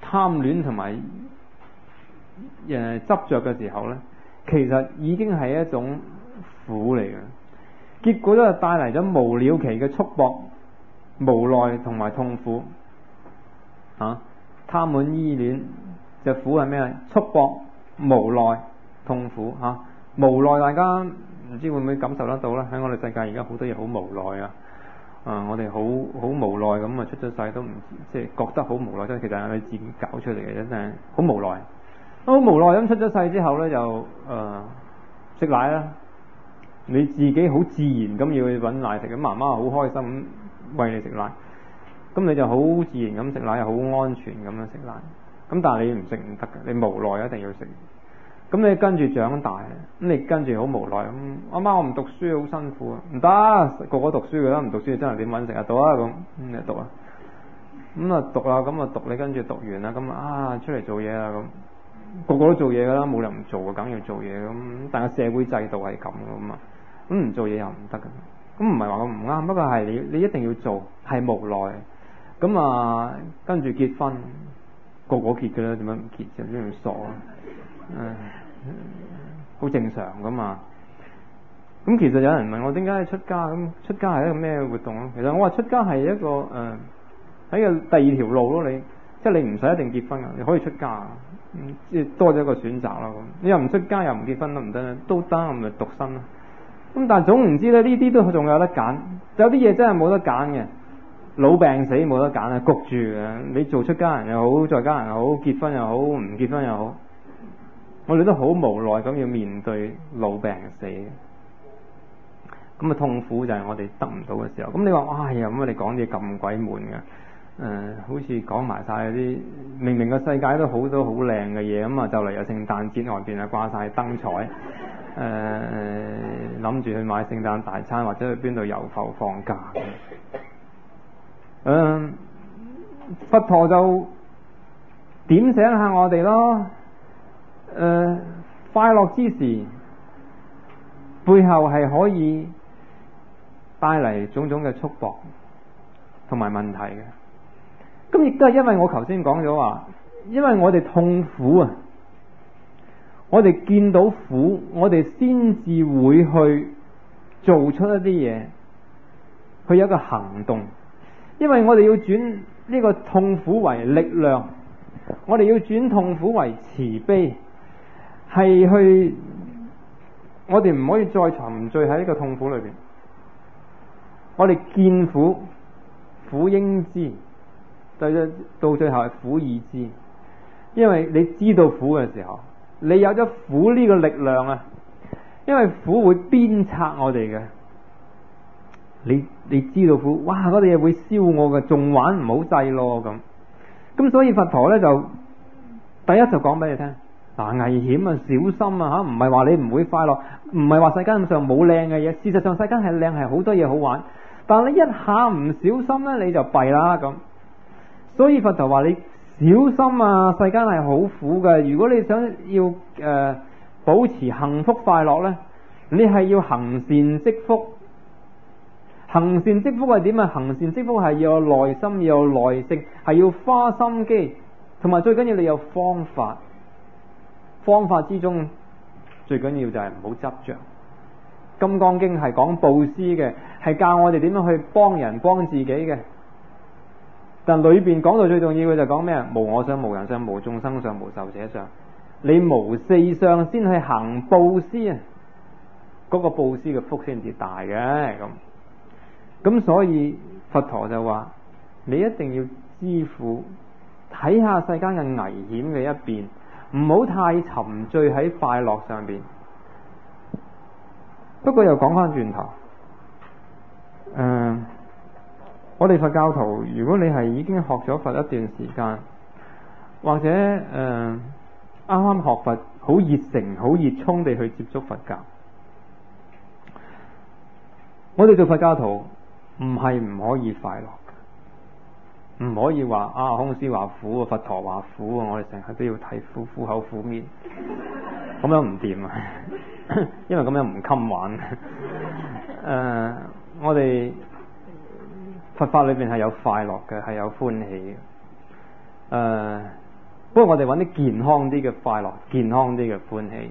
貪戀同埋執着嘅時候呢，其實已經係一種苦嚟嘅，結果都係帶嚟咗無了期嘅束縛、無奈同埋痛苦。貪戀依戀就苦係咩啊？束縛、無奈、痛苦無奈，大家唔知會唔會感受得到啦？喺我哋世界而家好多嘢好無奈啊！我哋好無奈咁啊，出咗世都唔即係覺得好無奈，即係其實係你自己搞出嚟嘅，真係好無奈。好無奈咁出咗世之後呢，就食奶啦。你自己好自然咁要去揾奶食，咁媽媽好開心咁餵你食奶，咁你就好自然咁食奶，又好安全咁樣食奶。咁但係你唔食唔得嘅，你無奈一定要食。咁你跟住長大，咁你跟住好無奈咁，阿媽我唔讀書好辛苦啊，唔得，個個讀書嘅啦，唔讀書真係點揾食啊？讀啊咁，你讀啊，咁啊讀啦，咁啊讀，你跟住讀完啦，咁出嚟做嘢啦，咁個個都做嘢噶啦，冇人唔做嘅，梗要做嘢咁。但係社會制度係咁噶嘛，咁唔做嘢又唔得嘅，咁唔係話我唔啱，不過係你一定要做，係無奈。咁跟住結婚，個個結嘅啦，點解唔結啫？真係傻啊！好正常噶嘛。咁其實有人問我點解出家？咁出家係一個咩活動啊？其實我話出家係一個喺個第二條路咯。你即係你唔使一定結婚噶，你可以出家，即係多咗一個選擇啦。咁你又唔出家又唔結婚都唔得咧，都得，我咪獨身咯。咁但係總唔知咧，呢啲都仲有得揀。有啲嘢真係冇得揀嘅，老病死冇得揀啊，焗住嘅。你做出家人又好，在家人又好，結婚又好，唔結婚又好。我哋都好無奈咁要面對老病死，咁痛苦就係我哋得唔到嘅時候。咁你話哎呀，咁你講啲咁鬼悶嘅，好似講埋晒啲明明個世界都好多好靚嘅嘢，咁就嚟有聖誕節外邊掛晒燈彩，諗住去買聖誕大餐或者去邊度遊埠放假。佛陀就點醒下我哋咯。快樂之時背後係可以帶嚟種種嘅束縛同埋問題嘅。咁亦都係因為我頭先講咗話，因為我哋痛苦啊，我哋見到苦，我哋先至會去做出一啲嘢，去有一個行動。因為我哋要轉呢個痛苦為力量，我哋要轉痛苦為慈悲。係去，我哋唔可以再沉醉喺呢個痛苦裏邊。我哋見苦，苦應知，到最後係苦已知。因為你知道苦嘅時候，你有咗苦呢個力量啊。因為苦會鞭策我哋嘅，你知道苦，哇！嗰啲嘢會燒我嘅，仲玩唔好制咯咁。咁所以佛陀呢，就第一就講俾你聽。危險啊，小心啊，唔係話你唔會快樂，唔係話世間上冇靚嘅嘢，事實上世間係靚，係好多嘢好玩，但係你一下唔小心呢，你就弊啦咁。所以佛陀話你小心啊，世間係好苦嘅。如果你想要保持幸福快樂呢，你係要行善積福。行善積福係點啊？行善積福係要有耐心，要有耐性，係要花心機，同埋最緊要你有方法。方法之中最緊要就係唔好執着。金剛經係講布施嘅，係教我哋點樣去幫人幫自己嘅。但裏邊講到最重要嘅就講咩啊？無我相、無人相、無眾生相、無壽者相。你無四相先去行布施啊，嗰個布施嘅福先至大嘅。咁所以佛陀就話你一定要知苦，睇下世間嘅危險嘅一邊，唔好太沉醉喺快樂上邊。不過又講翻轉頭，我哋佛教徒，如果你係已經學咗佛一段時間，或者啱啱學佛，好熱誠、好熱衷地去接觸佛教，我哋做佛教徒唔係唔可以快樂，唔可以話空師話苦，佛陀話苦，我哋成日都要睇苦口苦面，咁樣唔掂啊！因為咁樣唔襟玩。我哋佛法裏邊係有快樂嘅，係有歡喜嘅。 不過我哋揾啲健康啲嘅快樂，健康啲嘅歡喜。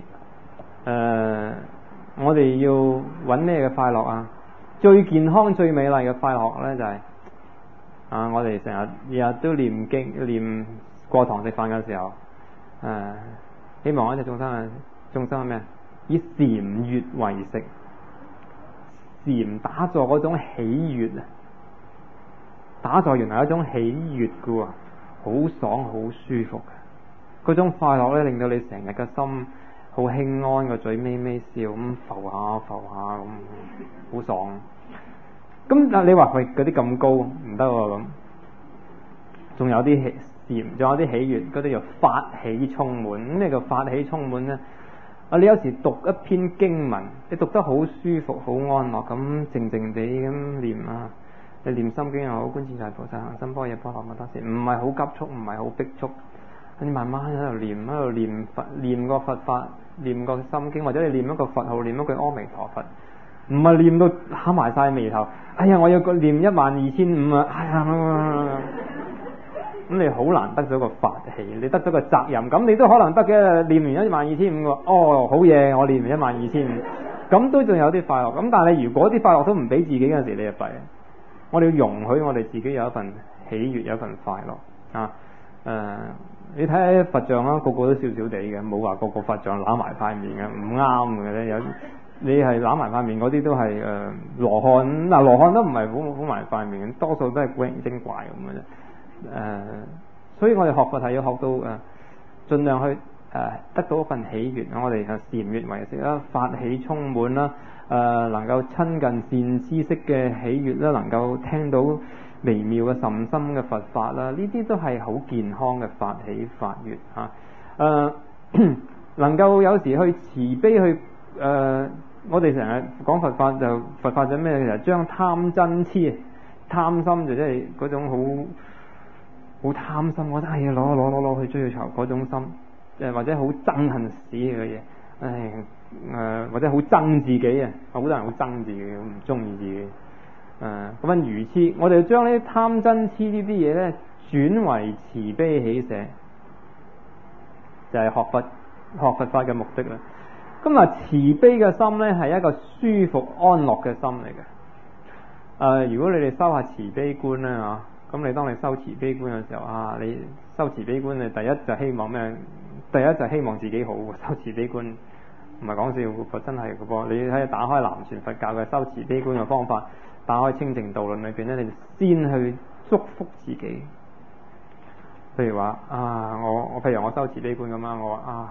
我哋要揾咩嘅快樂啊？最健康、最美麗嘅快樂呢，就係我哋成日日日都念經、念過堂食飯嘅時候，希望一隻眾生係咩？以禪悅為食，禪打坐嗰種喜悅啊！打坐原來係一種喜悅嘅喎，好爽、好舒服嘅嗰種快樂呢，令到你成日嘅心好輕安，個嘴微微笑咁浮下咁，好爽。咁但你話佢嗰啲咁高唔得喎咁，仲有啲禪，仲有啲喜悅，嗰啲叫法喜充滿。咁咩叫法喜充滿呢？你有時讀一篇經文，你讀得好舒服、好安樂咁，靜靜地咁念啊。你念心經又好，觀自在菩薩行深般若波羅蜜多時，唔係好急促，唔係好逼促，你慢慢喺度念佛，念個佛法，念個心經，或者你念一個佛號，念一句阿彌陀佛，唔係念到打埋晒眉頭。哎呀，我要念12500啊！哎呀，咁你好難得咗個法喜，你得咗個責任，咁你都可能得嘅。念完12500喎，哦，好嘢，我念完12500，咁都仲有啲快樂。咁但係如果啲快樂都唔俾自己嗰陣時，你就弊。我哋要容許我哋自己有一份喜悅，有一份快樂啊！你睇下佛像啦，個個都笑笑地嘅，冇話個個佛像攬埋塊面嘅，唔啱嘅咧。有你係攬埋塊面嗰啲都係羅漢，嗱羅漢都唔係好埋塊面，多數都係古靈精怪咁嘅啫。所以我哋學佛係要學到盡量去得到一份喜悅，我哋係禪悅為食啦，法喜充滿啦，能夠親近善知識嘅喜悅啦，能夠聽到微妙嘅甚深嘅佛法啦，呢啲都係好健康嘅法喜法悅嚇。能夠有時去慈悲去我哋成日講佛法就佛法咗咩？其實將貪嗔痴貪心就即係嗰種好貪心，我真係要攞去追求嗰種心，或者好憎恨死嘅嘢，或者好憎自己啊！好多人好憎自己，唔中意自己。咁樣愚痴，我哋要將呢啲貪嗔痴呢啲嘢咧轉為慈悲喜捨，就係學佛法嘅目的啦。咁啊，慈悲嘅心咧係一個舒服安樂嘅心嚟嘅。如果你哋修下慈悲觀咧嚇，咁你當你修慈悲觀嘅時候你修慈悲觀，你第一就希望咩？第一就希望自己好。修慈悲觀唔係講笑，佛真係嘅噃。你睇打開南傳佛教嘅修慈悲觀嘅方法，打開清淨道論裏邊咧，你先去祝福自己。譬如話譬如我修慈悲觀咁樣，我話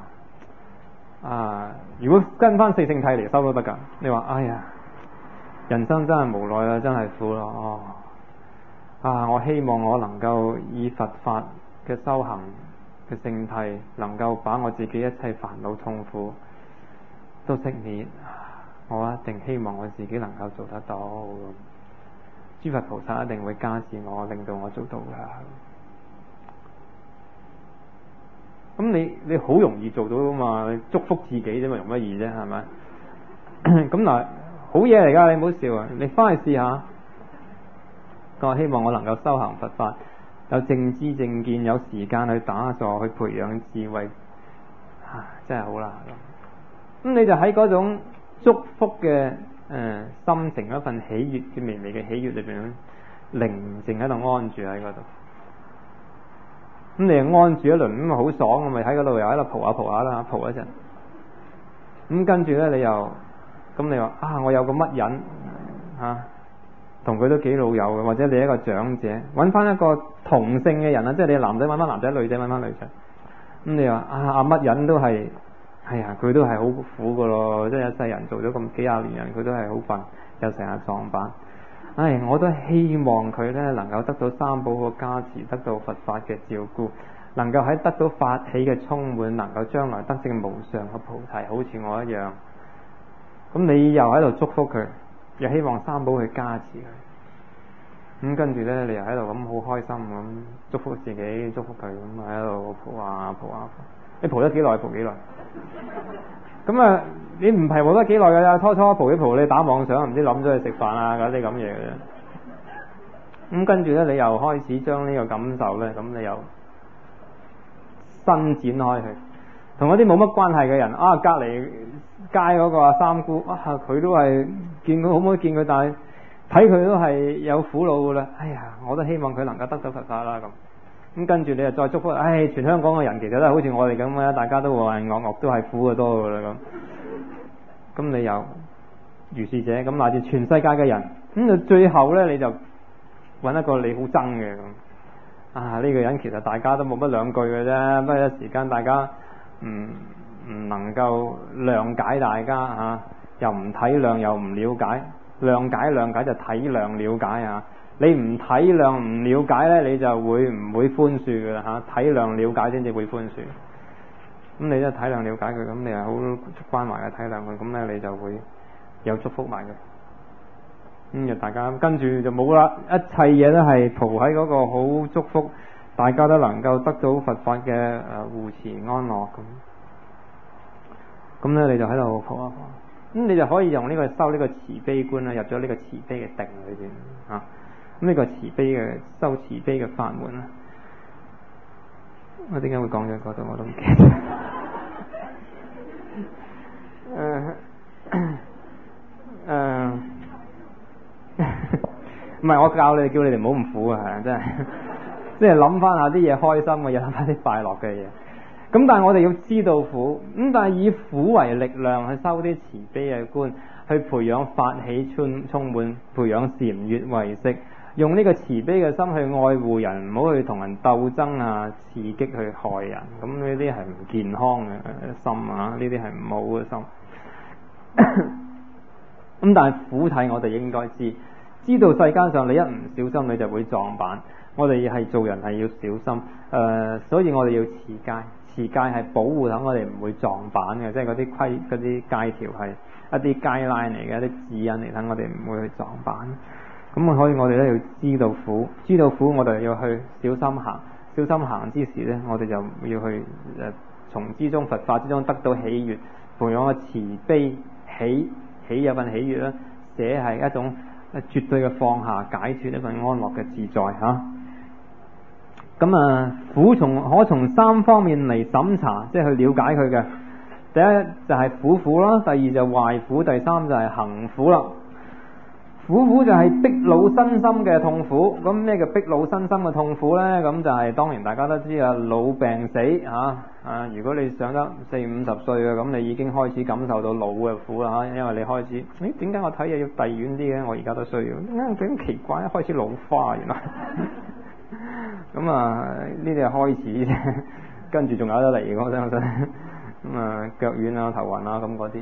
如果跟翻四聖諦嚟修都得噶。你話哎呀，人生真係無奈啦，真係苦咯。我希望我能夠以佛法嘅修行嘅聖諦，能夠把我自己一切煩惱痛苦都熄滅。我一定希望我自己能夠做得到。諸佛菩薩一定會加持我，令到我做到噶。咁你好容易做到噶嘛？你祝福自己啫嘛，容乜易啫？係咪？咁嗱，好嘢嚟噶，你唔好笑啊！你翻去試下。我希望我能夠修行佛法，有正知正見，有時間去打坐，去培養智慧，真係好難。咁你就喺嗰種祝福嘅心情，一份喜悅嘅微微嘅喜悅裏邊，寧靜喺度安住喺嗰度。咁你又安住一輪，咁啊好爽，我咪喺嗰度又喺度蒲下啦，蒲一陣。咁跟住咧，你話我有個乜人同佢都幾老友嘅，或者你一個長者，揾翻一個同性嘅人即係你男仔揾翻男仔，女仔揾翻女仔。咁你話乜人都係，佢都係好苦噶咯，即係一世人做咗咁幾廿年人，佢都係好笨，又成日撞板。我都希望佢呢能夠得到三寶嘅加持，得到佛法嘅照顧，能夠喺得到法喜嘅充滿，能夠將來得證無上嘅菩提，好似我一樣。咁你又喺度祝福佢，又希望三寶去加持佢。咁跟住呢，你又喺度咁好開心咁祝福自己，祝福佢咁喺度蒲下。你蒲咗幾耐？蒲幾耐？咁你唔係蒲得幾耐㗎咋？初蒲一蒲，你打妄想，唔知諗咗去食飯嗰啲咁嘢嘅啫。咁跟住呢，你又開始將呢個感受呢，咁你又伸展開去，同嗰啲冇乜關係嘅人啊，隔離街嗰個阿三姑啊，佢都係見佢好唔可以見佢，但係睇佢都係有苦惱噶啦。哎呀，我都希望佢能夠得到佛法啦咁跟住你又再祝福，全香港嘅人其實都係好似我哋咁嘅，大家都渾渾噩噩都係苦嘅多噶啦咁你又如是者咁乃至全世界嘅人咁就最後呢，你就揾一個你好憎嘅咁呢個人其實大家都冇乜兩句嘅啫，不過一時間大家唔能夠諒解大家又唔體諒又唔了解，諒解就體諒了解你唔體諒唔了解呢，你就會唔會寬恕嘅啦體諒了解先至會寬恕。咁你都體諒了解佢，咁你係好關懷嘅體諒佢，咁呢你就會有祝福埋佢。就大家跟住就冇啦，一切嘢都係塗喺嗰個好祝福，大家都能夠得到佛法嘅護持安樂咁呢你就喺度抱一抱，咁你就可以用呢個修呢個慈悲觀入咗呢個慈悲嘅定裏邊咁呢個慈悲嘅修慈悲嘅法門我點解會講咗嗰度我都唔記得唔係我教你哋，叫你哋唔好咁苦真係即係諗翻下啲嘢開心嘅嘢，諗翻啲快樂嘅嘢。咁但係我哋要知道苦，咁但係以苦為力量去修啲慈悲嘅觀，去培養法喜充滿，培養禪悅為色，用呢個慈悲嘅心去愛護人，唔好去同人鬥爭刺激去害人。咁呢啲係唔健康嘅心呢啲係唔好嘅心。咁但係苦體我哋應該知道世間上你一唔小心你就會撞板，我哋係做人係要小心所以我哋要持戒，持戒係保護等我哋唔會撞板嘅，即係嗰啲嗰啲戒條係一啲 guideline 嚟嘅，一啲指引嚟，等我哋唔會去撞板。咁所以我哋咧要知道苦，我哋要去小心行，小心行之時咧，我哋就要去從之中佛法之中得到喜悅，培養個慈悲喜有份喜悅啦，捨係一種絕對嘅放下，解脫一份安樂嘅自在咁苦可從三方面嚟審查，即係去了解佢嘅。第一就係苦啦，第二就壞苦，第三就係行苦啦。苦就係逼惱身心嘅痛苦。咁咩叫逼惱身心嘅痛苦呢？咁就係當然大家都知老病死如果你上得40-50歲嘅，咁你已經開始感受到老嘅苦啦因為你開始點解我睇嘢要遞遠啲嘅？我而家都需要，咁奇怪，開始老花原來咁呢啲係開始啫，跟住仲有得嚟，我相信咁腳軟頭暈咁嗰啲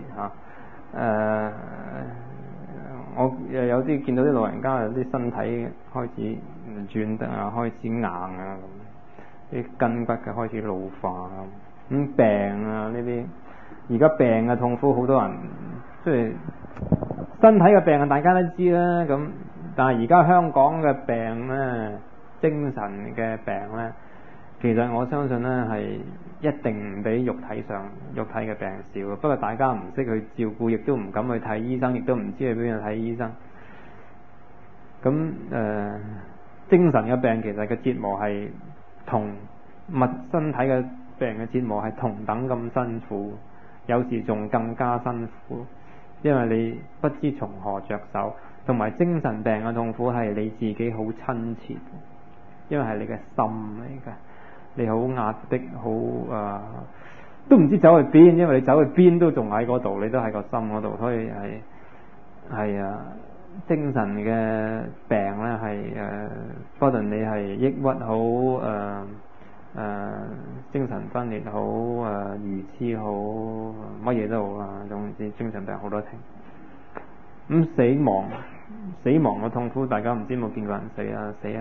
我有啲見到啲老人家有啲身體開始唔轉得開始硬咁，啲筋骨嘅開始老化咁病呢啲，而家病嘅痛苦好多人即係身體嘅病大家都知啦，咁但係而家香港嘅病呢，精神嘅病呢，其實我相信呢係一定唔比肉體嘅病少，不過大家唔識去照顧，亦都唔敢去睇醫生，亦都唔知去邊度睇醫生。咁精神嘅病其實嘅折磨係同身體嘅病嘅折磨係同等咁辛苦，有時仲更加辛苦，因為你不知從何着手，同埋精神病嘅痛苦係你自己好親切，因為係你嘅心嚟嘅。你好壓迫，好都唔知走去邊，因為你走去邊都仲喺嗰度，你都喺個心嗰度，所以係精神嘅病咧係不論你係抑鬱好精神分裂好愚痴好乜嘢都好啦，總之精神病好多情。咁死亡嘅痛苦，大家唔知有冇見過人死死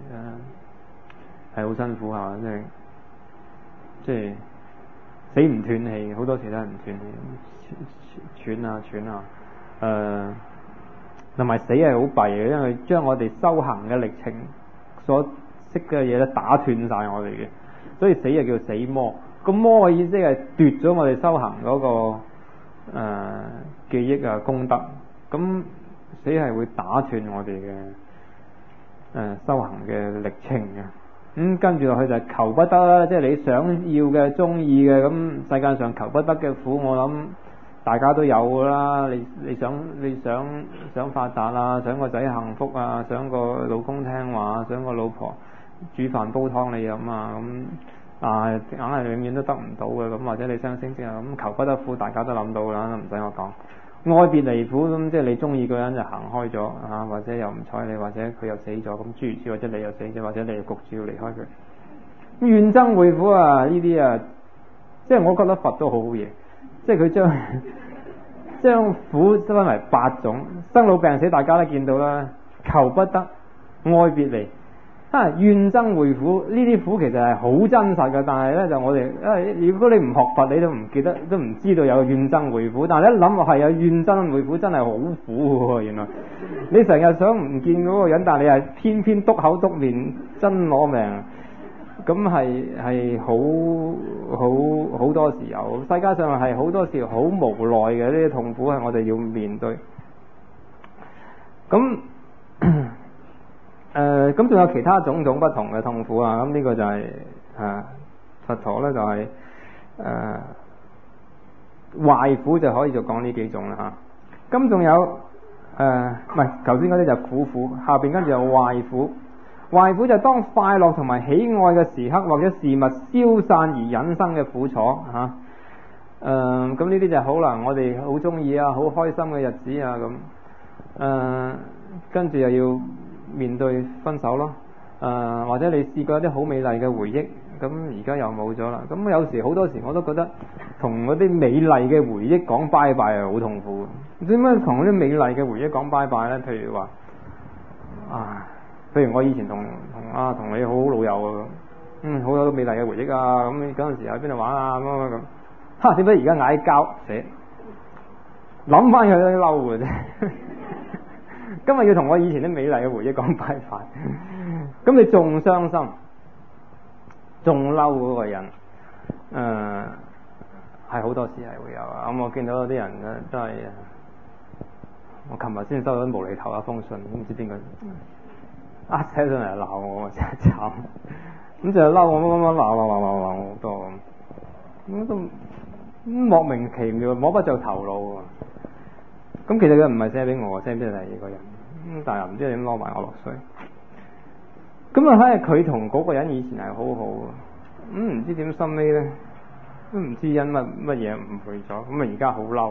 係好辛苦即係死唔斷氣，好多時都係唔斷氣，喘同埋死係好弊嘅，因為將我哋修行嘅歷程所識嘅嘢咧打斷晒我哋嘅，所以死就叫死魔。個魔嘅意思係奪咗我哋修行嗰個記憶功德，咁死係會打斷我哋嘅修行嘅歷程嘅。 跟住落去就係求不得啦，即係你想要嘅、中意嘅，咁世界上求不得嘅苦，我諗大家都有噶啦。你想發達啊，想個仔幸福啊，想個老公聽話，想個老婆煮飯煲湯你飲啊，咁硬係永遠都得唔到嘅。咁或者你雙星星啊，咁求不得苦，大家都諗到啦，唔使我講。愛別離苦，咁即係你中意個人就行開咗啊，或者又唔睬你，或者佢又死咗，咁諸如此類，或者你又死咗，或者你又焗住要離開佢。怨憎會苦啊，呢啲啊，即係我覺得佛都好好嘢，即係佢將苦分為8種，生老病死大家都見到啦，求不得、愛別離。怨憎會苦呢啲苦其實係好真實嘅，但係咧就我哋，如果你唔學佛，你都唔記得，都唔知道有怨憎會苦。但係一諗落係有怨憎會苦，真係好苦喎！原來你成日想唔見嗰個人，但係你係偏偏篤口篤面，真攞命。咁係好多時候，世界上係好多時好無奈嘅呢啲痛苦係我哋要面對。咁仲有其他種種不同嘅痛苦啊！咁呢個就係佛陀咧就係壞苦就可以就講呢幾種啦嚇。咁仲有唔係頭先嗰啲就苦苦，下邊跟住有壞苦。壞苦就係當快樂同埋喜愛嘅時刻或者事物消散而引生嘅苦楚嚇。咁呢啲就好啦，我哋好中意啊，好開心嘅日子啊咁。跟住又要面對分手咯，或者你試過一啲好美麗嘅回憶，咁而家又冇咗啦。咁有時好多時我都覺得同嗰啲美麗嘅回憶講拜拜係好痛苦嘅。點解同嗰啲美麗嘅回憶講拜拜呢？譬如話譬如我以前同你好老友啊，好有美麗嘅回憶啊，咁你嗰陣時喺邊度玩啊咁，點解而家嗌交死？諗翻佢都嬲嘅啫。今日要同我以前啲美麗嘅回憶講拜拜，咁你仲傷心，仲嬲嗰個人，係好多時係會有啊。咁我見到有啲人咧都係，我琴日先收到無厘頭一封信，都唔知邊個，寫上嚟鬧我，真係慘。咁就嬲我乜鬧好多，咁都莫名其妙，摸不着頭腦。咁其實佢唔係寫俾我，send俾第二個人。但係又唔知點攞埋我落水。咁啊，睇下佢同嗰個人以前係好好嘅，唔知點心尾咧，都唔知因乜嘢誤會咗。咁啊，而家好嬲。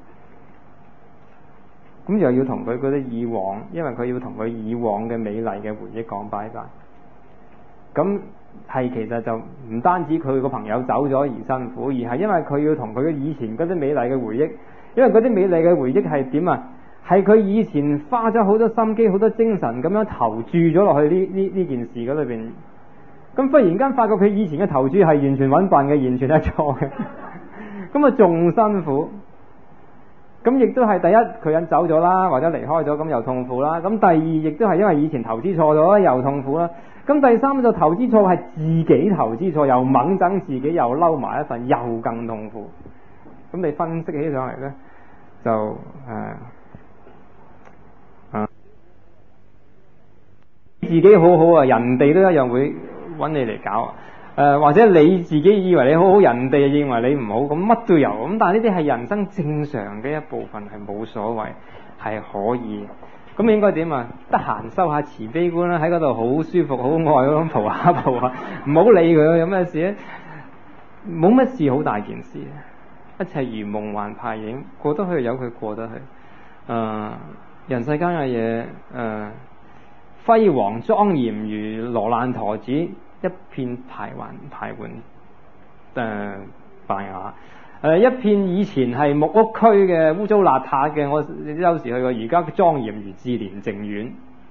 咁又要同佢嗰啲以往，因為佢要同佢以往嘅美麗嘅回憶講拜拜。咁係其實就唔單止佢個朋友走咗而辛苦，而係因為佢要同佢嘅以前嗰啲美麗嘅回憶，因為嗰啲美麗嘅回憶係點啊？係佢以前花咗好多心機、好多精神咁樣投注咗落去呢件事嗰裏邊，咁忽然間發覺佢以前嘅投注係完全揾笨嘅，完全係錯嘅，咁啊仲辛苦。咁亦都係第一，佢人走咗啦，或者離開咗，咁又痛苦啦。咁第二，亦都係因為以前投資錯咗，又痛苦啦。咁第三就投資錯係自己投資錯，又猛憎自己，又嬲埋一份，又更痛苦。咁你分析起上嚟呢，就自己好好啊，人哋都一樣會揾你嚟搞。或者你自己以為你好好，人哋認為你唔好，咁乜都有。咁但係呢啲係人生正常嘅一部分，係冇所謂，係可以。咁應該點啊？得閒收下慈悲觀啦，喺嗰度好舒服、好愛咁蒲下，唔好理佢有咩事咧，冇乜事，好大件事，一切如夢幻泡影，過得去由佢過得去。人世間嘅嘢，輝煌莊嚴如羅爛陀子，一片排桓敗瓦。一片以前係木屋區嘅污糟邋遢嘅，我有時去過，而家莊嚴如志蓮淨苑。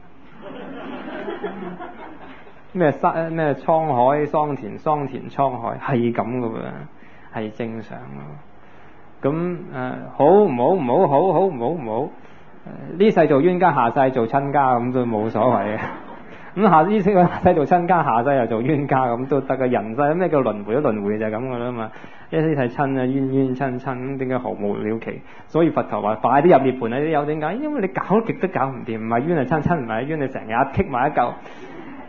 咩滄海桑田滄海係咁噶喎，係正常咯。咁好唔好唔好，好好唔好唔好，呢世做冤家，下世做親家，咁都冇所謂嘅。咁下世做親家，下世又做冤家，咁都得嘅。人世咩叫輪迴？輪迴就係咁噶啦嘛。一世親啊，冤冤親親，咁點解毫無了期？所以佛陀話快啲入涅槃啊！啲有點解？因為你搞極都搞唔掂，唔係冤係親，親唔係冤，你成日棘埋一嚿。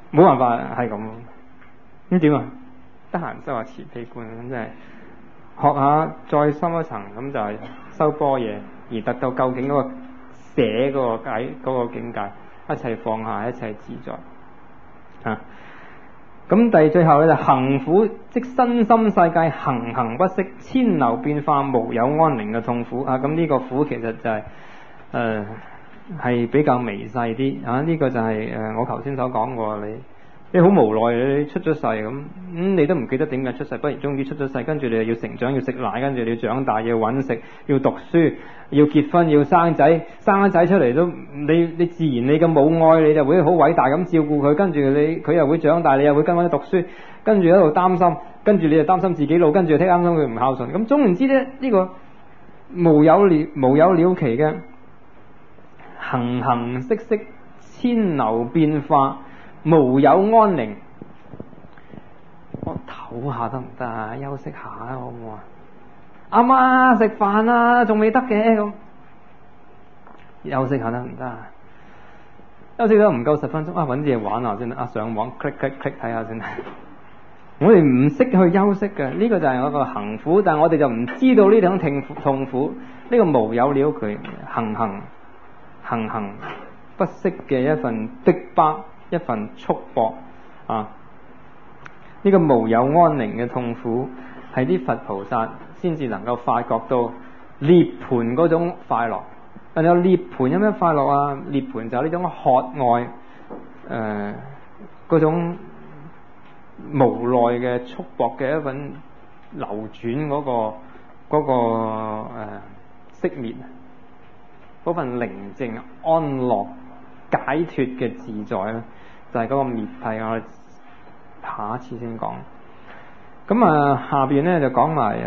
冇辦法係咁。咁點啊？得閒修下慈悲觀，咁即係學下再深一層，咁就係修般若，而達到究竟嗰個捨嗰個解嗰個境界，一切放下，一切自在啊。咁最後咧就行苦，即身心世界行行不息，千流變化，無有安寧嘅痛苦啊！咁呢個苦其實就係係比較微細啲啊！呢個就係我頭先所講過，你好無奈，你出咗世咁，你都唔記得點解出世，不如終於出咗世，跟住你又要成長，要食奶，跟住你要長大，要揾食，要讀書，要結婚，要生仔，生咗仔出嚟都你自然你嘅母愛你就會好偉大咁照顧佢，跟住佢又會長大，你又會跟翻讀書，跟住喺度擔心，跟住你又擔心自己老，跟住又擔心佢唔孝順，咁總言之咧，呢個無有了期嘅行行息息，千流變化，無有安寧。我唞下得唔得啊？休息下啊，好唔好啊？阿媽食飯啦，仲未得嘅咁，休息下得唔得啊？休息咗唔夠10分鐘啊，搵啲嘢玩下先啊，上網 click 睇下先。我哋唔識去休息嘅，呢個就係我個行苦，但係我哋就唔知道呢種痛苦，呢個無有了佢行行不息嘅一份逼迫，一份束縛啊！呢個無有安寧嘅痛苦，係啲佛菩薩先至能夠發覺到涅槃嗰種快樂。但有涅槃有咩快樂啊？涅槃就係呢種渴愛，嗰種無奈嘅束縛嘅一份流轉嗰個熄滅，嗰份寧靜安樂解脫嘅自在咧，就係嗰個滅諦。我哋下一次先講。咁下邊咧就講埋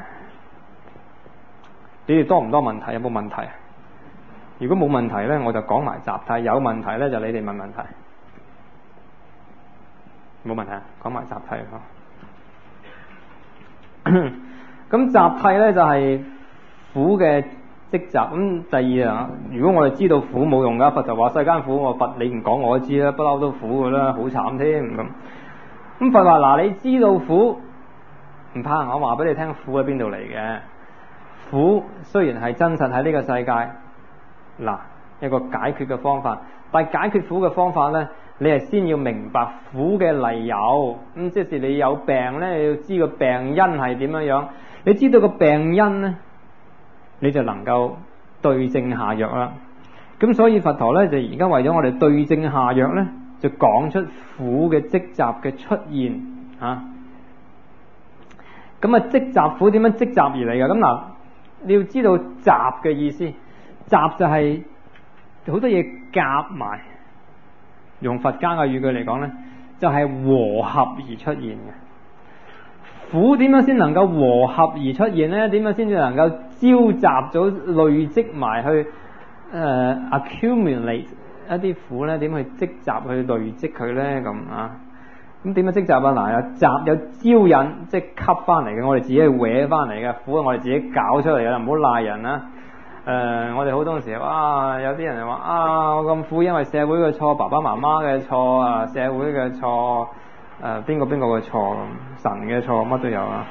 你哋多唔多問題？有冇問題？如果冇問題咧，我就講埋集諦；有問題咧，就你哋問問題。冇問題啊，講埋集諦咯。咁集諦咧就係苦嘅積集。咁第二啊，如果我哋知道苦冇用噶，佛就話世間苦，我佛你唔講我都知啦，不嬲都苦噶啦，好慘添咁。咁佛話嗱，你知道苦唔怕，我話俾你聽，苦喺邊度嚟嘅？苦雖然係真實喺呢個世界，嗱一個解決嘅方法，但係解決苦嘅方法咧，你係先要明白苦嘅嚟由。咁即是你有病咧，你要知個病因係點樣樣。你知道個病因咧，你就能夠對症下藥啦。咁所以佛陀咧就而家為咗我哋對症下藥咧，就講出苦嘅積集嘅出現嚇。咁積集苦點樣積集而嚟嘅？咁嗱，你要知道集嘅意思，集就係好多嘢夾埋。用佛家嘅語句嚟講咧，就係和合而出現嘅。苦點樣先能夠和合而出現咧？點樣先至能夠召集咗累積埋去accumulate 一啲苦咧？點去積集去累積佢咧？咁啊？咁點樣積集啊？嗱，有集有招引，即係吸翻嚟嘅，我哋自己去搲翻嚟嘅苦，我哋自己搞出嚟嘅，唔好賴人啊！我哋好多時候有啲人就話我咁苦，因為社會嘅錯，爸爸媽媽嘅錯啊，社會嘅錯，邊個嘅錯，神嘅錯，乜都有啊。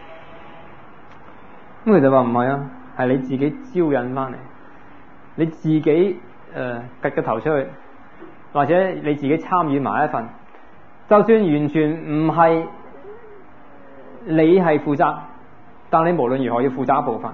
咁佢就話唔係啊，係你自己招引翻嚟，你自己擳個頭出去，或者你自己參與埋一份，就算完全唔係你係負責，但你無論如何要負責一部分。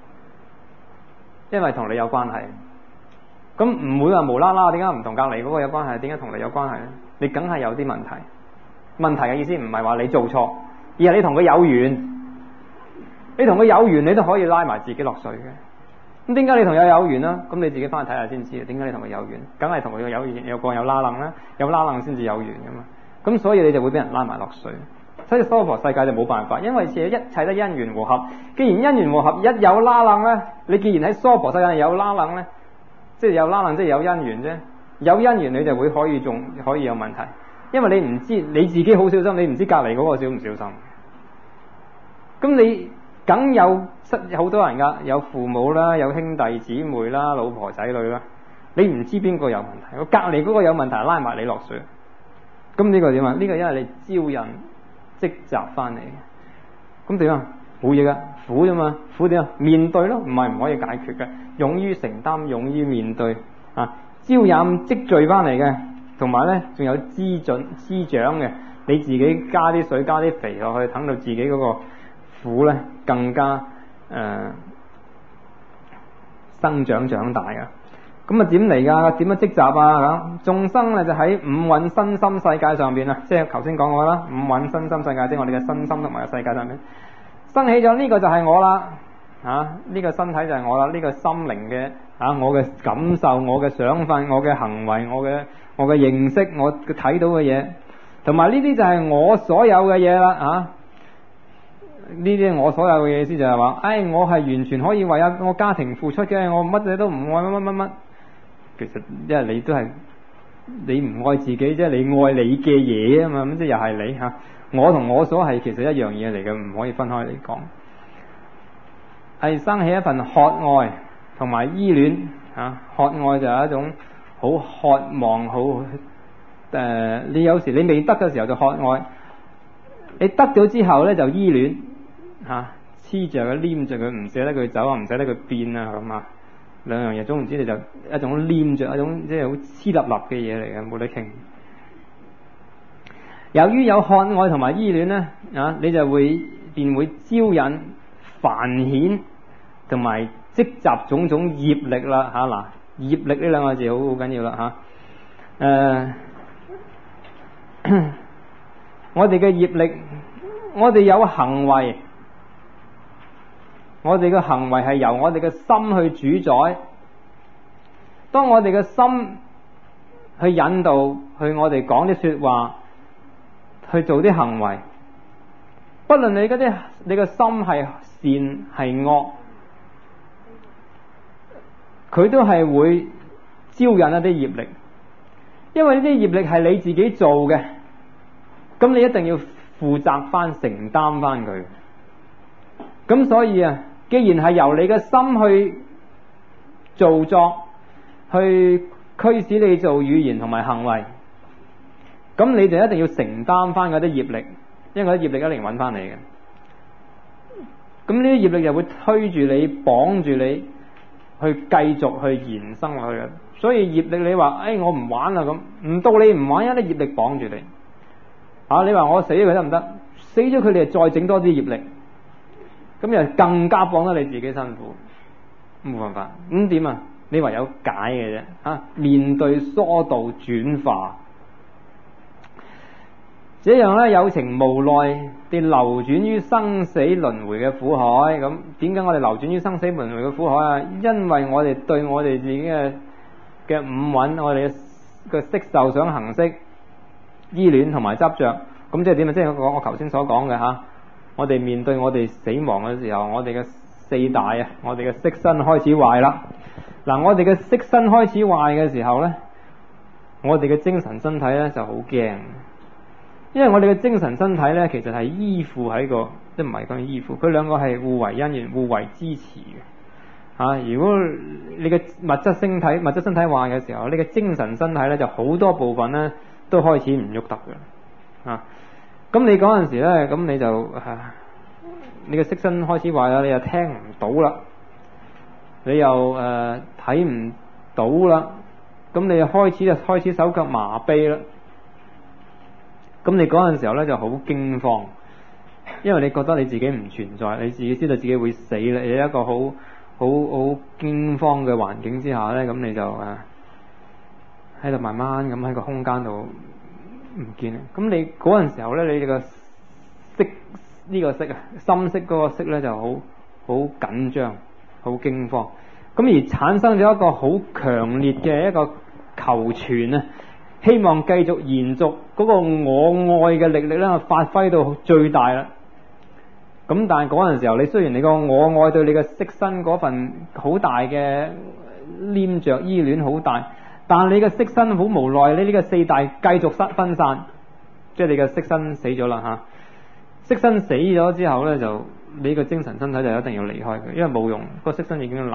因為同你有關係，咁唔會話無啦啦，點解唔同隔離嗰個有關係？點解同你有關係咧？你梗係有啲問題。問題嘅意思唔係話你做錯，而係你同佢有緣。你同佢有緣，你都可以拉埋自己落水嘅。咁點解你同佢有緣啦？咁你自己翻去睇下先知。點解你同佢有緣？梗係同佢有緣，有個有拉楞啦，有拉楞先至有緣噶嘛。咁所以你就會俾人拉埋落水。所以娑婆世界就冇辦法，因為一切都因緣和合。既然因緣和合，一有拉楞咧，你既然喺娑婆世界有拉楞咧，即係有拉楞，即係有因緣啫。有因緣你就會可以有問題，因為你唔知你自己好小心，你唔知隔離嗰個小唔小心。咁你梗有好多人噶，有父母啦，有兄弟姊妹啦，老婆仔女啦，你唔知邊個有問題，隔離嗰個有問題拉埋你落水。 咁呢個點啊？呢個因為你招引積集翻嚟，咁點啊？冇嘢噶，苦啫嘛，苦點啊？面對咯，唔係唔可以解決嘅，勇於承擔，勇於面對啊！招引積聚翻嚟嘅，同埋咧仲有滋長嘅，你自己加啲水加啲肥落去，等到自己嗰個苦咧更加生長大啊！咁啊點嚟噶？點樣積集啊？眾生咧就喺五蘊身心世界上邊啊，即係頭先講過啦，五蘊身心世界即係我哋嘅身心同埋個世界上面生起咗呢個就係我啦，呢個身體就係我啦，呢個心靈嘅我嘅感受、我嘅想法、我嘅行為、我嘅認識、我睇到嘅嘢，同埋呢啲就係我所有嘅嘢啦，呢啲我所有嘅意思就係話，我係完全可以為我家庭付出嘅，我乜嘢都唔愛乜。其實因為你都係你唔愛自己啫，你愛你嘅嘢啊嘛，咁即係又係你吓。我同我所係其實一樣嘢嚟嘅，唔可以分開嚟講。係生起一份渴愛同埋依戀渴愛就係一種好渴望，好你有時你未得嘅時候就渴愛，你得咗之後咧就依戀黐着佢黏着佢，唔捨得佢走啊，唔捨得佢變啊咁啊。兩樣嘢，總唔知你就一種黏着，一種即係好黐立立嘅嘢嚟嘅，冇得傾。由於有渴愛同埋依戀咧，你就便會招引繁衍同埋積集種種業力啦嗱，業力呢兩個字好緊要啦我哋嘅業力，我哋有行為。我哋嘅行為係由我哋嘅心去主宰。當我哋嘅心去引導，去我哋講啲說話，去做啲行為，不論你個心係善係惡，佢都係會招引一啲業力。因為呢啲業力係你自己做嘅，咁你一定要負責翻、承擔翻佢。咁所以既然係由你嘅心去造作，去驅使你做語言同埋行為，咁你就一定要承擔翻嗰啲業力，因為嗰啲業力一定揾翻你嘅。咁呢啲業力就會推住你、綁住你，去繼續去延伸落去嘅。所以業力你話，我唔玩啦咁，唔到你唔玩，有啲業力綁住你。你話我死咗佢得唔得？死咗佢，你就再整多啲業力。咁又更加綁得你自己辛苦，冇辦法。咁點啊？你唯有解嘅啫，面對疏導轉化，這樣咧有情無奈地流轉於生死輪迴嘅苦海。咁點解我哋流轉於生死輪迴嘅苦海啊？因為我哋對我哋自己嘅五蘊，我哋嘅色受想行識依戀同埋執着。咁即係點啊？即係我頭先所講嘅我哋面對我哋死亡嘅時候，我哋嘅四大我哋嘅色身開始壞啦。我哋嘅色身開始壞嘅時候咧，我哋嘅精神身體咧就好驚，因為我哋嘅精神身體咧其實係依附喺即唔係講依附，佢兩個係互為因緣、互為支持嘅。如果你嘅物質身體壞嘅時候，你嘅精神身體咧就好多部分咧都開始唔喐得嘅。咁你嗰陣時咧，咁你就你嘅色身開始壞啦，你又聽唔到啦，你又睇唔到啦，咁你又開始手腳麻痹啦。咁你嗰陣時候咧就好驚慌，因為你覺得你自己唔存在，你自己知道自己會死啦，你喺一個好驚慌嘅環境之下咧，咁你就喺度慢慢咁喺個空間度唔見。咁你嗰陣時候咧，你哋個色呢個色心色嗰個色咧就好緊張、好驚慌。咁而產生咗一個好強烈嘅一個求存希望繼續延續嗰個我愛嘅力咧，發揮到最大啦。咁但係嗰陣時候，你雖然你個我愛對你嘅色身嗰份好大嘅黏着依戀好大，但係你嘅色身好無奈，你呢個四大繼續分散，即係你嘅色身死咗啦色身死咗之後咧，就你個精神身體就一定要離開佢，因為冇用，個色身已經爛。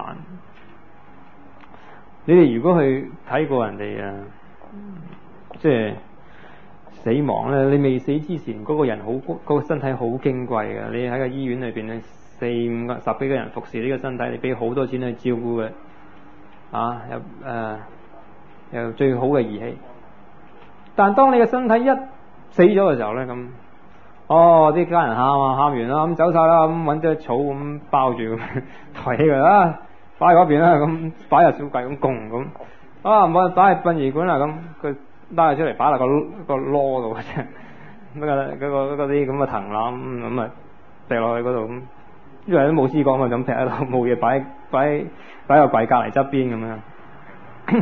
你哋如果去睇過人哋即係死亡咧，你未死之前嗰個人好，嗰個身體好矜貴嘅。你喺個醫院裏邊咧，4、5個、10幾個人服侍呢個身體，你俾好多錢去照顧嘅，啊，有最好嘅儀器。但當你嘅身體一死咗嘅時候咧，咁，啲家人喊完啦，咁走晒啦，咁揾隻草咁包住咁抬起佢啦，擺喺嗰邊啦，咁擺入小櫃咁供咁，唔好擺喺殯儀館啦，咁佢拉佢出嚟擺落個籮度嘅啫，嗰啲咁嘅藤籃咁啊掟落去嗰度咁，因為都冇試過嘛，咁劈喺度冇嘢擺個櫃隔離側邊咁樣。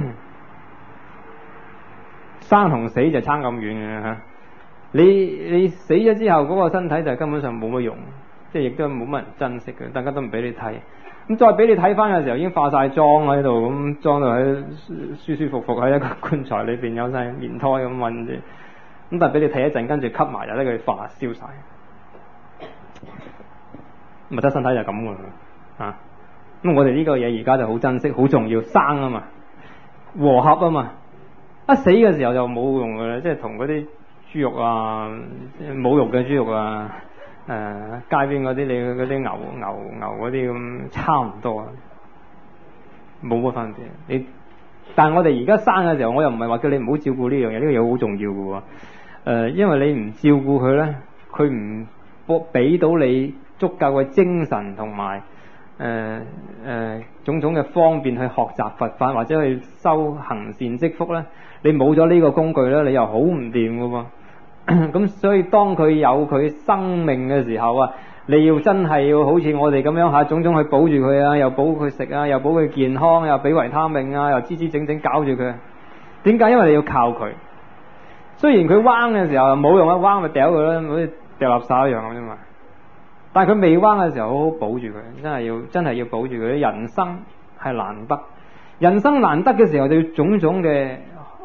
生同死就差咁遠嘅嚇，你死咗之後嗰個身體就根本上冇乜用，即係亦都冇乜人珍惜嘅，大家都唔俾你睇。咁再俾你睇翻嘅時候，已經化晒妝喺度，咁裝到喺舒舒服服喺一個棺材裏邊，有晒棉胎咁韞住。咁但係俾你睇一陣，跟住吸埋就咧佢化燒晒。物質身體就咁嘅啦，咁我哋呢個嘢而家就好珍惜，好重要，生啊嘛，和合啊嘛。一死嘅時候就冇用嘅啦，即係同嗰啲豬肉啊，冇肉嘅豬肉啊，街邊嗰啲你嗰啲牛嗰啲咁差唔多啊，冇乜分別。但係我哋而家生嘅時候，我又唔係話叫你唔好照顧呢樣嘢，呢個嘢好重要嘅喎。因為你唔照顧佢咧，佢唔俾到你足夠嘅精神同埋種種嘅方便去學習佛法或者去修行善積福咧。你冇咗呢個工具咧，你又好唔掂噶喎。咁所以當佢有佢生命嘅時候啊，你要真係要好似我哋咁樣嚇，種種去保住佢啊，又保佢食啊，又保佢健康，又俾維他命啊，又支支整整搞住佢。點解？因為你要靠佢。雖然佢彎嘅時候冇用啊，彎咪掉佢啦，好似掉垃圾一樣咁啫嘛。但係佢未彎嘅時候，好好保住佢，真係要保住佢。人生係難得，人生難得嘅時候，就要種種嘅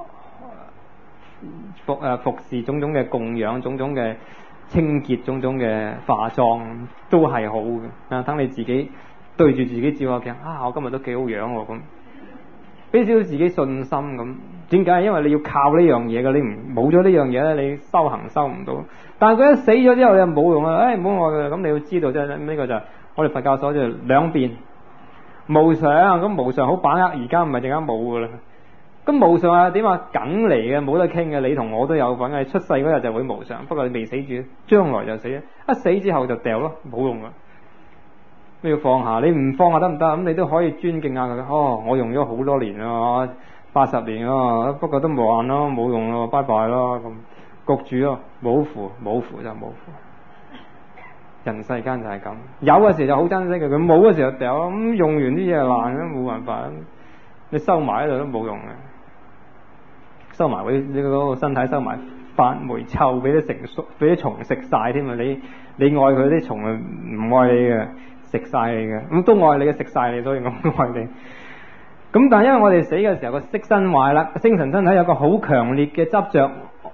服侍，種種嘅供養，種種嘅清潔，種種嘅化妝，都係好嘅。等你自己對住自己照下鏡，我今日都幾好樣喎，咁俾少少自己信心咁。點解？因為你要靠呢樣嘢嘅，你唔冇咗呢樣嘢咧，你修行修唔到。但係佢一死咗之後，你又冇用啊！唔好愛佢。咁你要知道，即係呢個就係我哋佛教所就兩邊無常。咁無常好把握，而家唔係陣間冇噶啦。咁無常係點啊？梗嚟嘅，冇得傾嘅。你同我都有份嘅，出世嗰日就會無常。不過你未死住，將來就死啦。一死之後就掉咯，冇用噶。你要放下，你唔放下得唔得？咁你都可以尊敬下佢。我用咗好多年啦，80年啊，不過都冇玩咯，冇用咯，拜拜咯咁。焗住咯，冇符就冇符。人世間就係咁，有嘅時就好珍惜嘅，佢冇嘅時候掉。咁用完啲嘢就爛啦，冇辦法。你收埋喺度都冇用嘅，收埋你嗰個身體收埋，發霉臭，俾啲蟲食晒添啊！你愛佢啲蟲啊，唔愛你嘅，食晒你嘅，咁都愛你嘅，食晒你，所以我唔愛你。咁但係因為我哋死嘅時候個色身壞啦，精神身體有個好強烈嘅執着。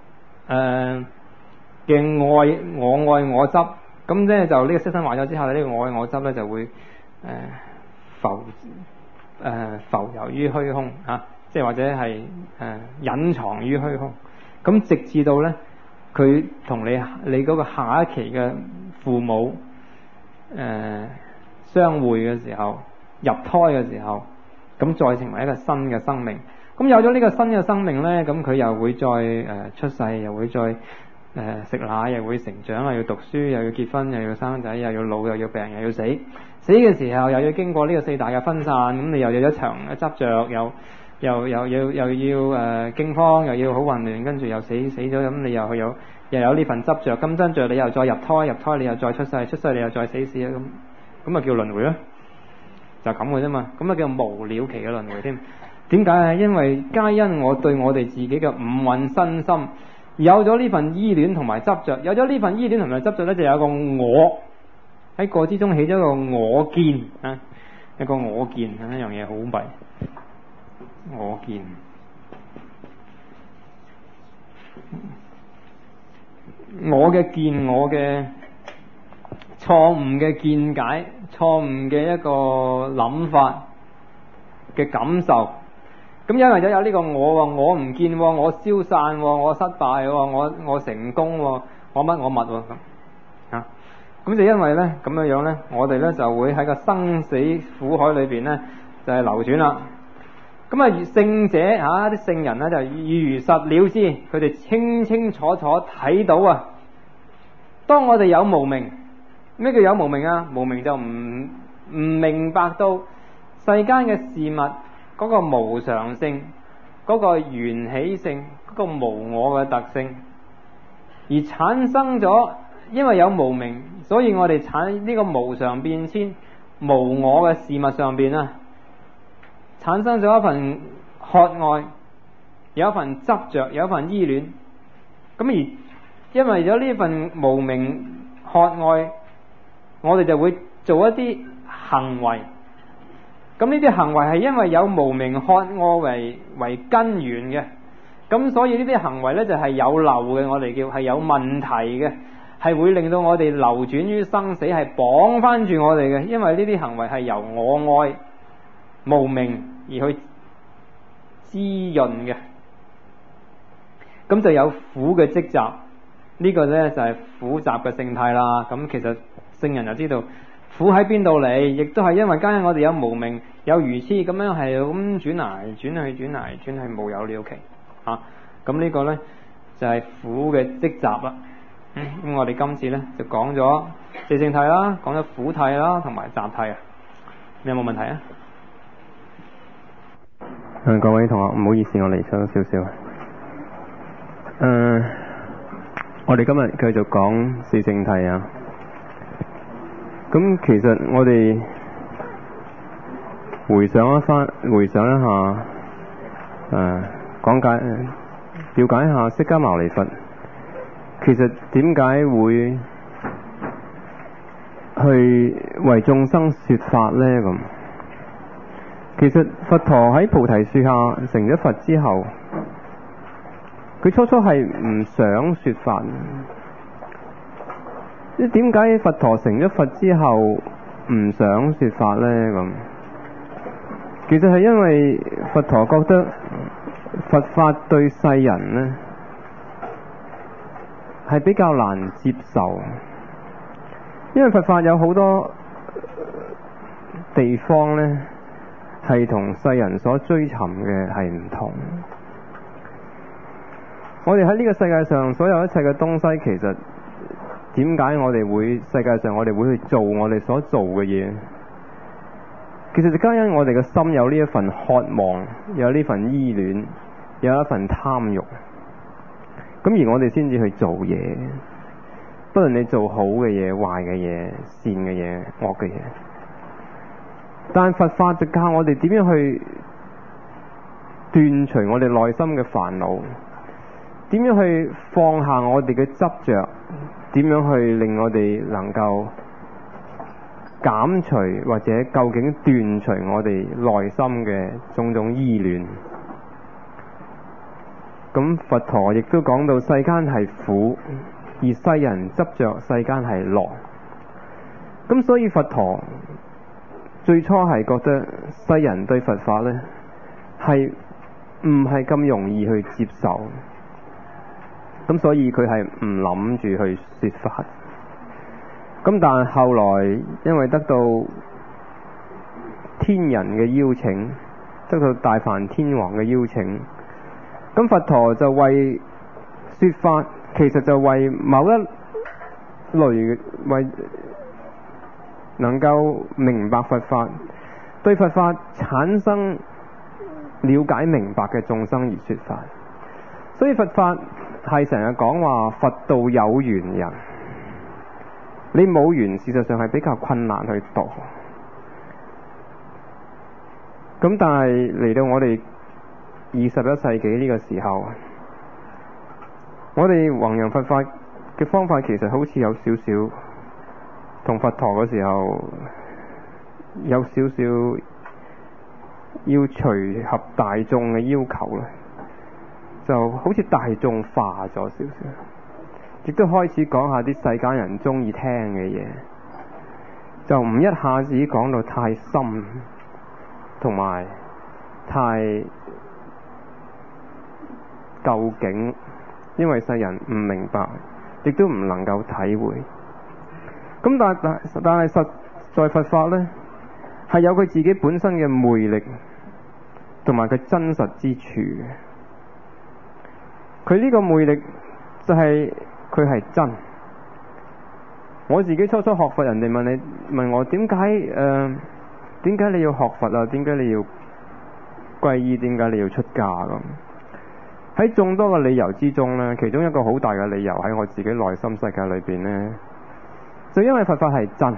嘅愛我執，咁咧就呢個色身壞咗之後呢個我執咧就會浮游於虛空嚇，即係或者係隱藏於虛空。咁直至到咧佢同你嗰個下一期嘅父母相會嘅時候，入胎嘅時候，咁再成為一個新嘅生命。咁有咗呢個新嘅生命咧，咁佢又會再出世，又會再食奶，又會成長，又要讀書，又要結婚，又要生仔，又要老，又要病，又要死。死嘅時候又要經過呢個4大嘅分散，咁你又有一場執着，又要驚慌，又要好混亂，跟住又死咗，咁你又有呢份執着，咁跟住你又再入胎你又再出世你又再死啊，咁啊叫輪迴咯，就咁嘅啫嘛，咁啊叫無了期嘅輪迴添。點解啊？因為皆因我對我哋自己嘅五蘊身心有咗呢份依戀同埋執着，有咗呢份依戀同埋執着咧，就有一個我喺個之中起咗一個我見啊，一個我見啊，一樣嘢好弊，我見，我嘅見，我嘅錯誤嘅見解，錯誤嘅一個諗法嘅感受。 咁因為有呢個我唔見，我消散，我失敗，我成功，我乜我物咁啊。咁就因為咧咁樣咧，我哋咧就會喺個生死苦海裏邊咧就係流轉啦。咁啊，聖者啲聖人咧就如實了知，佢哋清清楚楚睇到啊。當我哋有無明，咩叫有無明啊？無明就唔明白到世間嘅事物嗰個無常性、嗰個緣起性、嗰個無我嘅特性，而產生咗，因為有無明，所以我哋產呢個無常變遷、無我嘅事物上邊啊，產生咗一份渴愛，有一份執着，有一份依戀。咁而因為咗呢份無明渴愛，我哋就會做一啲行為。咁呢啲行為係因為有無明渴愛為根源嘅，咁所以呢啲行為呢，就係有漏嘅，我哋叫係有問題嘅，係會令到我哋流轉於生死，係綁翻住我哋嘅。因為呢啲行為係由我愛無明而去滋潤嘅，咁就有苦嘅積集。呢個呢，就係苦集嘅性態啦。咁其實聖人就知道苦喺邊度嚟，亦都係因為加上我哋有無明有愚痴，咁樣係咁轉嚟轉去轉嚟轉去，無有了期啊。咁呢個呢，就係苦嘅積集啦。咁我哋今次呢，就講咗四聖諦啦，講咗苦諦啦，同埋集諦啊。你有冇問題啊？ 各位同學，唔好意思，我離咗少少。我哋今日繼續講四聖諦啊。咁其實我哋回想一下，講解了解一下釋迦牟尼佛，其實點解會去為眾生說法呢？咁其實佛陀喺菩提樹下成咗佛之後，佢初初係唔想說法。即點解佛陀成咗佛之後唔想說法呢？咁其實係因為佛陀覺得佛法對世人呢係比較難接受，因為佛法有好多地方呢係同世人所追尋嘅係唔同。我哋喺呢個世界上所有一切嘅東西，其實點解我哋會世界上我哋會去做我哋所做嘅嘢？其實就皆因我哋嘅心有呢一份渴望，有呢份依戀，有一份貪欲，咁而我哋先至去做嘢。不論你做好嘅嘢、壞嘅嘢、善嘅嘢、惡嘅嘢，但佛法就教我哋點樣去斷除我哋內心嘅煩惱，點樣去放下我哋嘅執着，點樣去令我哋能夠減除或者究竟斷除我哋內心嘅種種依戀。咁佛陀亦都講到世間係苦，而世人執着世間係樂。咁所以佛陀最初係覺得世人對佛法呢係唔係咁容易去接受，咁所以佢係唔諗住去說法。咁但係後來因為得到天人嘅邀請，得到大梵天王嘅邀請，咁佛陀就為說法，其實就為某一類為能夠明白佛法，對佛法產生了解明白嘅眾生而說法。所以佛法係成日講話佛道有緣人，你冇緣事實上係比較困難去度。咁但係嚟到我哋21世紀呢個時候，我哋弘揚佛法嘅方法其實好似有少少同佛陀嗰時候有少少要隨合大眾嘅要求啦，就好似大眾化咗少少，亦都開始講下啲世間人中意聽嘅嘢，就唔一下子講到太深同埋太究竟，因為世人唔明白，亦都唔能夠體會。咁但係實在佛法呢，係有佢自己本身嘅魅力同埋佢真實之處。佢呢個魅力就係佢係真。我自己初初學佛，人哋問我點解你要學佛啊？點解你要皈依？點解你要出家咁？喺眾多嘅理由之中呢，其中一個好大嘅理由喺我自己內心世界裏邊呢，就因為佛法係真，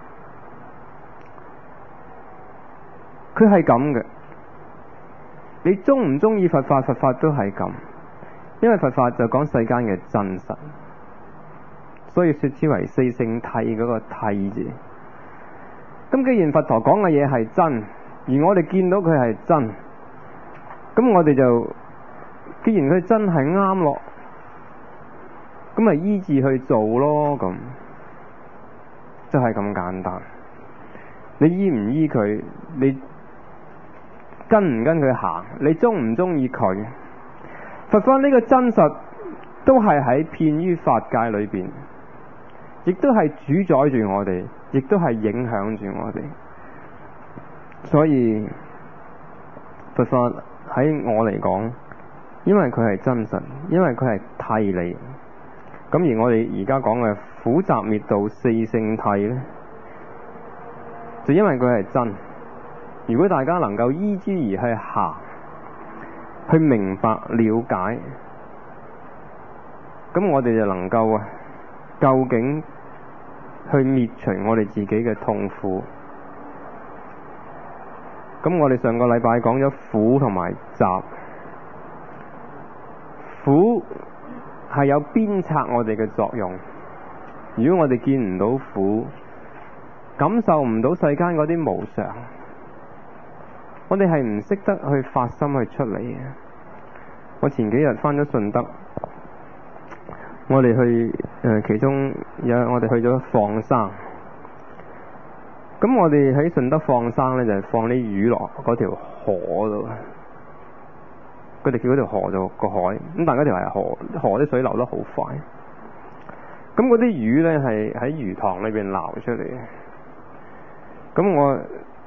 佢係咁嘅。你中唔中意佛法？佛法都係咁，因為佛法就講世間嘅真實，所以說之為四聖諦嗰個諦字。咁既然佛陀講嘅嘢係真，而我哋見到佢係真，咁我哋就既然佢真係啱咯，咁咪依字去做咯，咁就係咁簡單。你依唔依佢？你跟唔跟佢行？你中唔中意佢？佛法呢個真實都係喺遍於法界裏邊，亦都係主宰住我哋，亦都係影響住我哋。所以佛法喺我嚟講，因為佢係真實，因為佢係諦理。咁而我哋而家講嘅苦集滅道四聖諦呢，就因為佢係真。如果大家能夠依之而去行，去明白了解，咁我哋就能夠究竟去滅除我哋自己嘅痛苦。咁我哋上個禮拜講咗苦同埋集，苦係有鞭策我哋嘅作用。如果我哋見唔到苦，感受唔到世間嗰啲無常，我哋係唔識得去發心去出嚟嘅。我前幾日返咗順德，我哋去其中我哋去咗放生。咁我哋喺順德放生呢，就係放啲魚落嗰條河度。佢哋叫嗰條河做個海，咁但係嗰條係河啲水流得好快。咁嗰啲魚呢，係喺魚塘裏邊撈出嚟嘅。咁我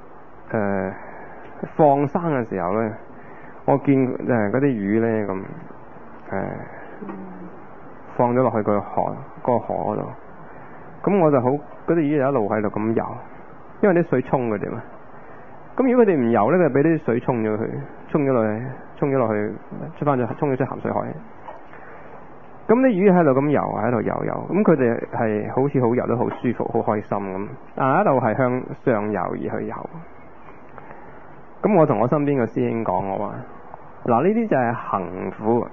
放生嘅時候呢，我見嗰啲魚呢，咁放咗落去個河嗰度。咁我就好，嗰啲魚就一路喺度咁游，因為啲水沖佢哋嘛。咁如果佢哋唔游呢，就俾啲水沖咗佢，沖咗落去，沖咗出鹹水海。咁啲魚喺度咁游，喺度游，咁佢哋係好似好游得好舒服，好開心咁。但係一路係向上游而去游。咁我同我身邊個師兄講，我話嗱，呢啲就係行苦。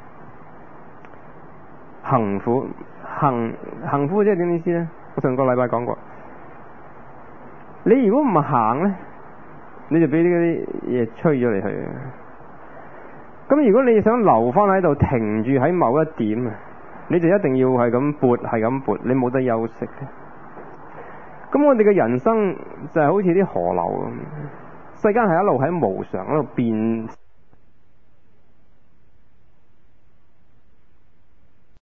行苦即係點意思呢？我上個禮拜講過，你如果唔行呢，你就俾呢啲嘢吹咗你去。咁如果你想留翻喺度，停住喺某一點啊，你就一定要係咁撥，你冇得休息嘅。咁我哋嘅人生就係好似啲河流咁，世間係一路喺無常嗰度變